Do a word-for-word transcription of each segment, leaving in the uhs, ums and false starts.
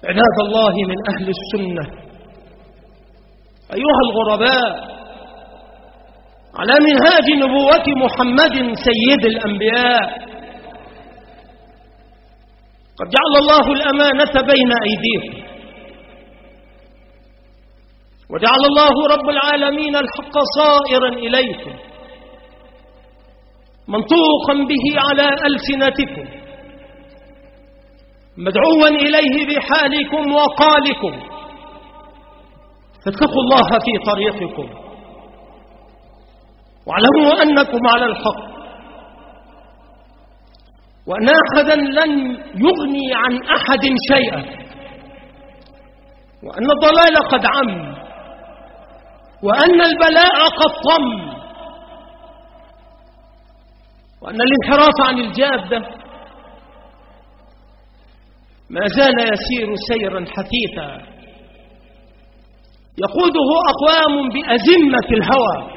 عباد الله من أهل السنة، أيها الغرباء، على منهاج نبوة محمد سيد الأنبياء، قد جعل الله الأمانة بين أيديكم، وجعل الله رب العالمين الحق صائرا إليكم منطوقا به على ألسنتكم، مدعوا إليه بحالكم وقالكم، فاتقوا الله في طريقكم واعلموا أنكم على الحق، وأن أحدا لن يغني عن أحد شيئا، وأن الضلال قد عم، وأن البلاء قد طم، وأن الانحراف عن الجادة ما زال يسير سيرا حثيثا يقوده أقوام بأزمة الهوى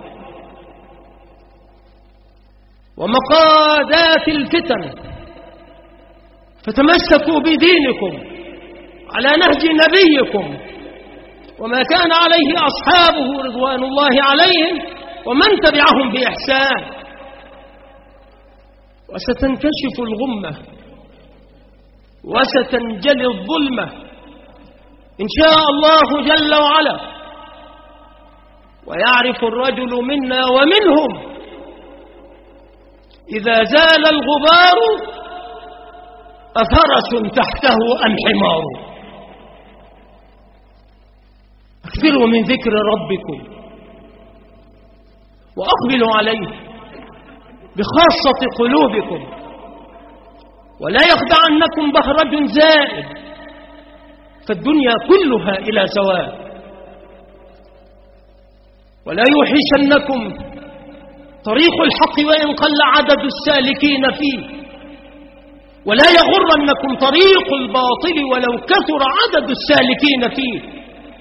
ومقادات الفتن، فتمسكوا بدينكم على نهج نبيكم وما كان عليه أصحابه رضوان الله عليهم ومن تبعهم بإحسان، وستنكشف الغمة وستنجلي الظلمة إن شاء الله جل وعلا، ويعرف الرجل منا ومنهم إذا زال الغبار أفرس تحته أم حمار. أكثروا من ذكر ربكم وأقبلوا عليه بخاصة قلوبكم، ولا يخدعنكم بهرج زائد، فالدنيا كلها إلى سواء، ولا يوحشنكم طريق الحق وإن قل عدد السالكين فيه، ولا يغرنكم طريق الباطل ولو كثر عدد السالكين فيه.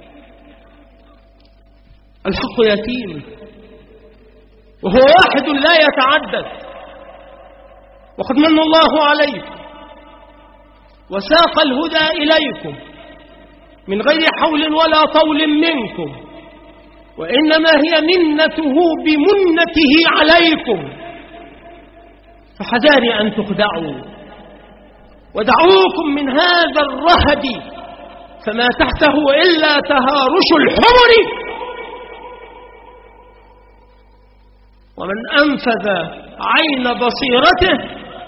الحق يتيم وهو واحد لا يتعدد، وقد من الله عليكم وساق الهدى إليكم من غير حول ولا طول منكم، وإنما هي منته بمنته عليكم، فحذاري أن تخدعوا، ودعوكم من هذا الرهد فما تحته إلا تهارش الحمر. ومن أنفذ عين بصيرته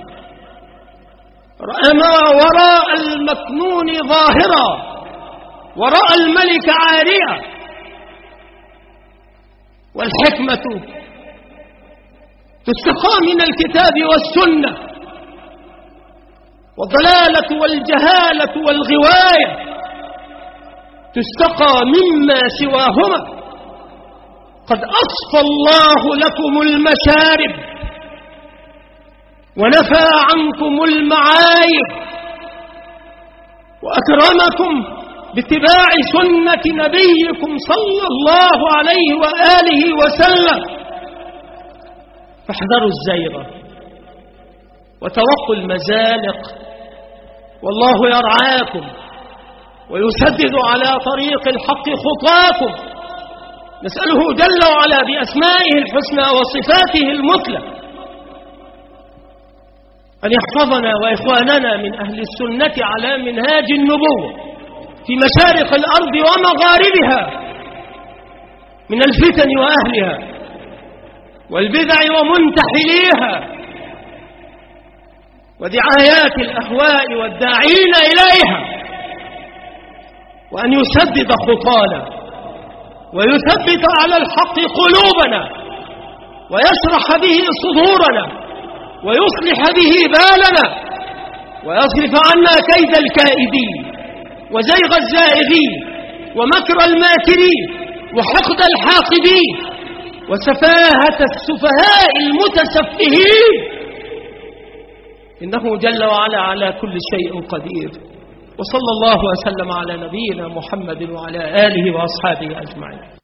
رأى ما وراء المكنون ظاهرا، ورأى الملك عاريا. والحكمة تستقى من الكتاب والسنة، والضلالة والجهالة والغواية تستقى مما سواهما. قد أصفى الله لكم المشارب ونفى عنكم المعايب، وأكرمكم باتباع سنة نبيكم صلى الله عليه وآله وسلم، فاحذروا الزيغة وتوقوا المزالق، والله يرعاكم ويسدد على طريق الحق خطاكم. نسأله جل وعلا بأسمائه الحسنى وصفاته المثلى أن يحفظنا وإخواننا من أهل السنة على منهاج النبوة في مشارق الأرض ومغاربها من الفتن وأهلها والبدع ومنتحليها ودعايات الأهواء والداعين إليها، وأن يسدد خطانا ويثبت على الحق قلوبنا ويشرح به صدورنا ويصلح به بالنا، ويصرف عنا كيد الكائدين وزيغ الزائغين ومكر الماكرين وحقد الحاقدين وسفاهة السفهاء المتسفهين، إنه جل وعلا على كل شيء قدير. وصلى الله وسلم على نبينا محمد وعلى آله وأصحابه أجمعين.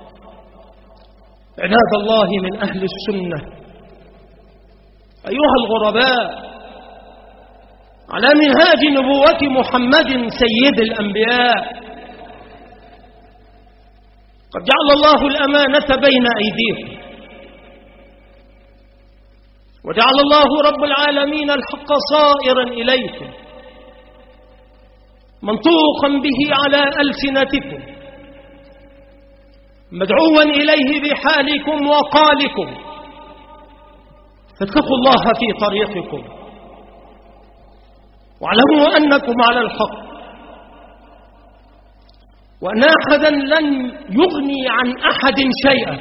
عباد الله من أهل السنة، أيها الغرباء، على منهاج نبوة محمد سيد الأنبياء، قد جعل الله الأمانة بين أيديكم، وجعل الله رب العالمين الحق صائرا إليكم منطوقا به على ألسنتكم، مدعوا إليه بحالكم وقالكم، فاتقوا الله في طريقكم واعلموا أنكم على الحق، وأن أحدا لن يغني عن أحد شيئا،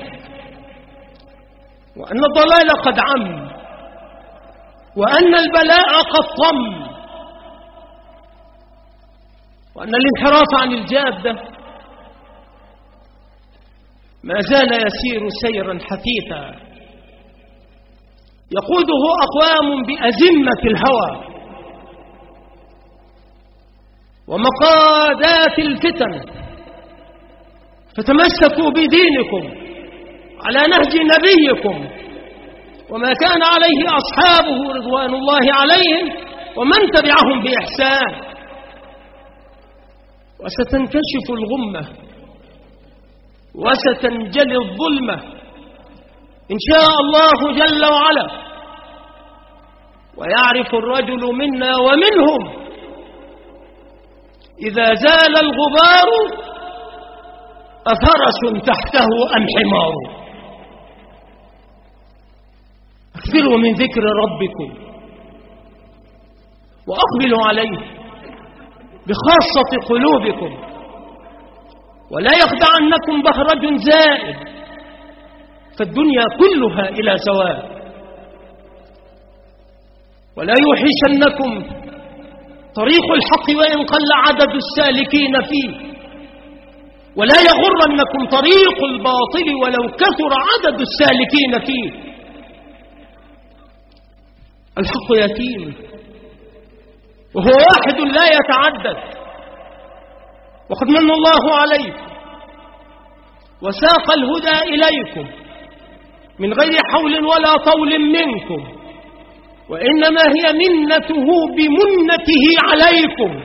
وأن الضلال قد عم، وأن البلاء قد طم، وأن الانحراف عن الجادة ما زال يسير سيرا حثيثا يقوده أقوام بأزمة الهوى ومقادات الفتن، فتمسكوا بدينكم على نهج نبيكم وما كان عليه أصحابه رضوان الله عليهم ومن تبعهم بإحسان، وستنكشف الغمة وستنجلي الظلمة إن شاء الله جل وعلا، ويعرف الرجل منا ومنهم إذا زال الغبار أفرس تحته أم حمار. اكثروا من ذكر ربكم وأقبلوا عليه بخاصة قلوبكم، ولا يخدعنكم بهرج زائد، فالدنيا كلها إلى زوال، ولا يوحشنكم طريق الحق وإن قل عدد السالكين فيه، ولا يغرنكم طريق الباطل ولو كثر عدد السالكين فيه. الحق يتيم وهو واحد لا يتعدد، وقد من الله عليكم وساق الهدى إليكم من غير حول ولا طول منكم، وإنما هي منته بمنته عليكم،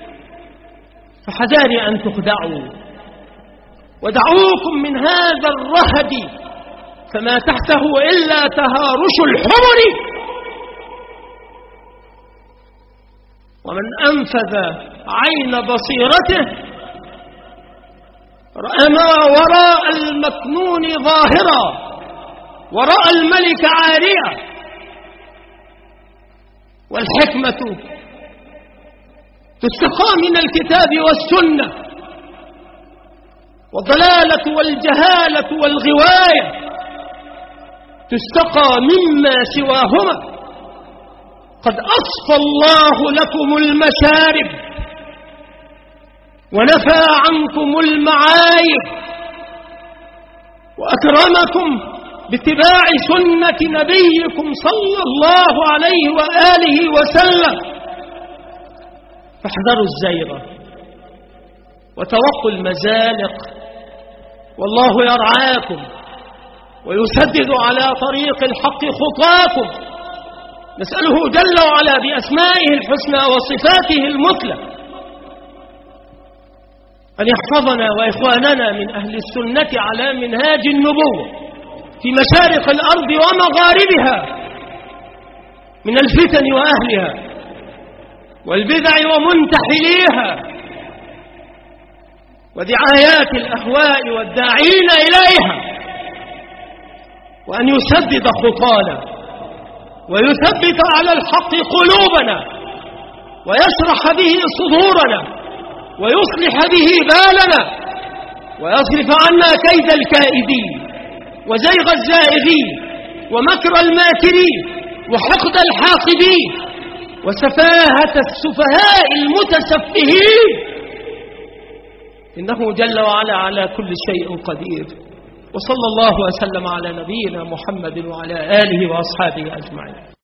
فحذاري أن تخدعوا، ودعوكم من هذا الرهد فما تحته إلا تهارش الحمر. ومن أنفذ عين بصيرته رأى ما وراء المكنون ظاهرا، وراء الملك عاريا. والحكمة تستقى من الكتاب والسنة، والضلالة والجهالة والغواية تستقى مما سواهما. قد أصفى الله لكم المشارب ونفى عنكم المعايب، وأكرمكم باتباع سنة نبيكم صلى الله عليه وآله وسلم. فاحذروا الزيغة وتوقوا المزالق، والله يرعاكم ويسدد على طريق الحق خطاكم. نسأله جل وعلا بأسمائه الحسنى وصفاته المثلى أن يحفظنا وإخواننا من أهل السنة على منهاج النبوة في مشارق الأرض ومغاربها من الفتن وأهلها والبدع ومنتحليها ودعايات الأهواء والداعين إليها، وأن يسدد خطانا ويثبت على الحق قلوبنا ويشرح به صدورنا ويصلح به بالنا ويصرف عنا كيد الكائدين وزيغ الزائغين ومكر الماكرين وحقد الحاقدين وسفاهة السفهاء المتسفهين، إنه جل وعلا على كل شيء قدير. وصلى الله وسلم على نبينا محمد وعلى آله وأصحابه أجمعين.